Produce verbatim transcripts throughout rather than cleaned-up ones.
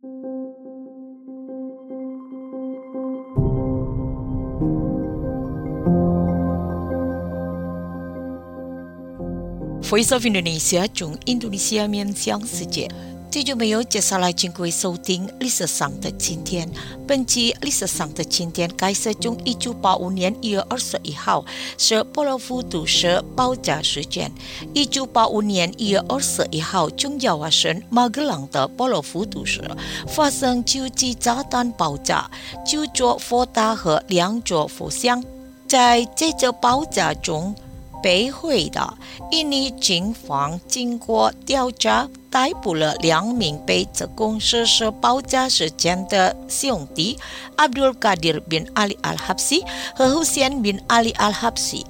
Voice of Indonesia 从印度尼西亚面向世界，这就没有接下来经过收听历史上的今天。本期历史上的今天开始从一九八五年一月二十一号是波罗夫都市爆炸事件。一九八五年一月二十一号，中亚华省马格朗的波罗夫都市发生九级炸弹爆炸，九座佛塔和两座佛像。在这次爆炸中被毁的印尼警方经过调查，逮捕了两名被指控实施爆炸事件的兄弟 Abdul Qadir bin Ali Al-Habsyi 和 Hussein bin Ali Al-Habsyi。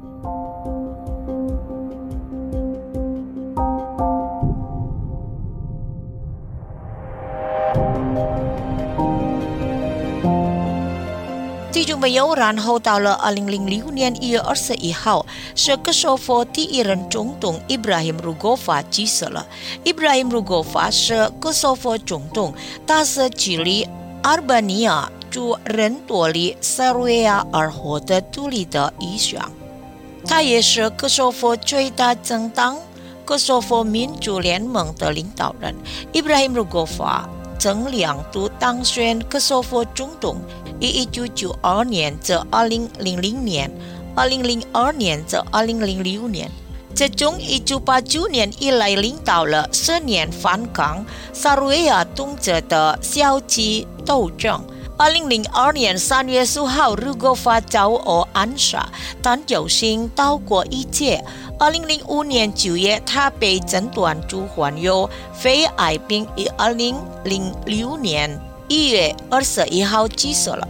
这就没有，然后到了二零零六年一月二十一号，是科索沃第一任总统 Ibrahim Rugova 去世了。Ibrahim Rugova 是科索沃总统，他是距离阿尔巴尼亚驻人多里塞尔维亚而获得独立的意向。他也是科索沃最大政党科索沃民主联盟的领导人。Ibrahim Rugova 曾两度当选科索沃总统，于一九九二年至二零零零年、二零零二年至二零零六年。自从一九八九年以来，领导了十年反抗塞尔维亚统治的小鸡斗争。二零零二年三月十号 Rugova 遭俄暗杀，但侥幸逃过一劫。二零零五年九月，他被诊断出患有肺癌病，于二零零六年一月二十一号去世了。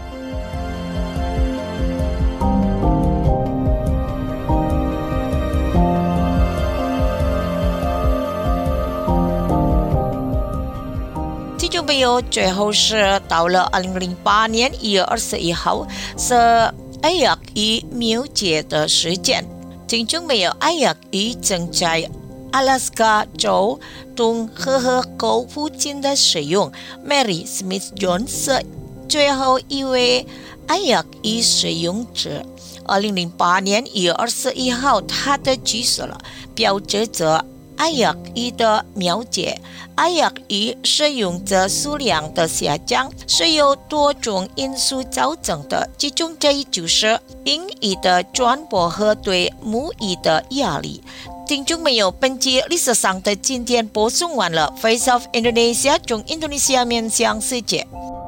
这就没有，最后是到了二零零八年一月二十一号，是艾亚伊庙节的时间。其中没有艾亚伊正在阿拉斯加州东赫赫沟附近的使用 Mary Smith Jones 是最后一位艾亚伊使用者。二零零八年一月二十一号，他的去世了，标志着艾亚伊的描节。艾亚伊使用者数量的下降是由多种因素造成的，其中之一就是英语的传播和对母语的压力。听众没有，本期历史上的今天播送完了。Voice of Indonesia 从印度尼西亚面向世界。